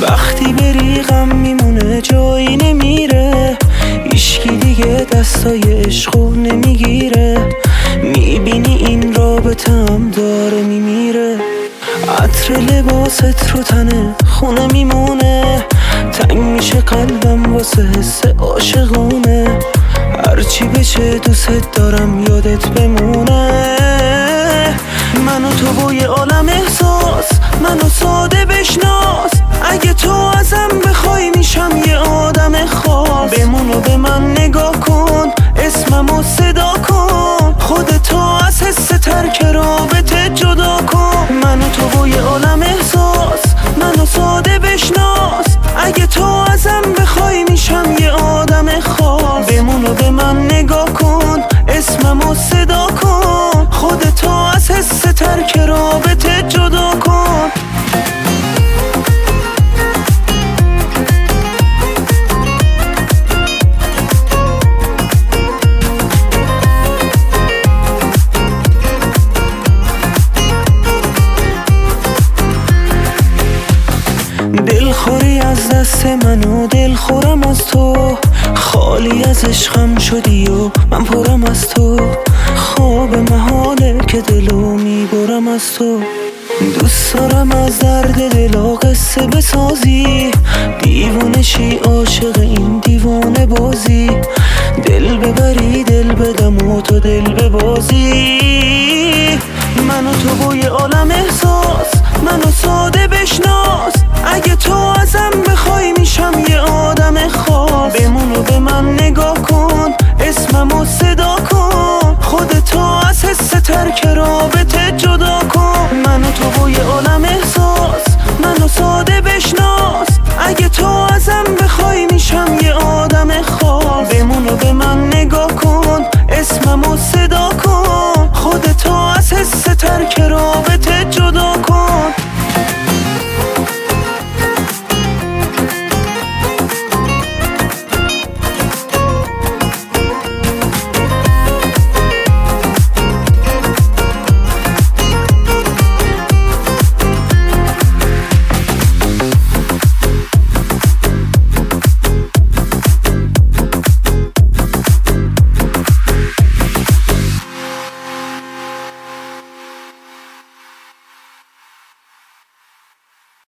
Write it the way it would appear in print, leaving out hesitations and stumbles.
وقتی بری غم میمونه جایی نمیره، هیچکی دیگه دستای عشقو نمیگیره. میبینی این رابطه هم داره میمیره. عطر لباست رو تنه خونه میمونه، تنگ میشه قلبم واسه حس عاشقونه. هرچی بشه دوست دارم یادت بمونه. من و تو و یه عالم احساس، منو ساده بشناس. اگه تو ازم بخوای میشم یه آدم خاص. بمون و به من نگاه کن، اسممو صدا کن. خودتو از حس ترک رابطه جدا کن. من و تو و یه عالم احساس، منو ساده بشناس. اگه تو ازم بخوای میشم یه آدم خاص. بمون و به من نگاه کن، اسممو صدا کن. خودتو از حس ترک رابطه جدا کن. دلخوری از دست من و دلخورم از تو. خالی از عشقم شدی و من پرم از تو. خواب محاله که دلو میبرم از تو. دوست دارم از درد دلا قصه بسازی. دیوونه شی عاشق این دیوانه بازی. دل ببری دل بدم و تو دل ببازی. من و تو و یه عالم احساس،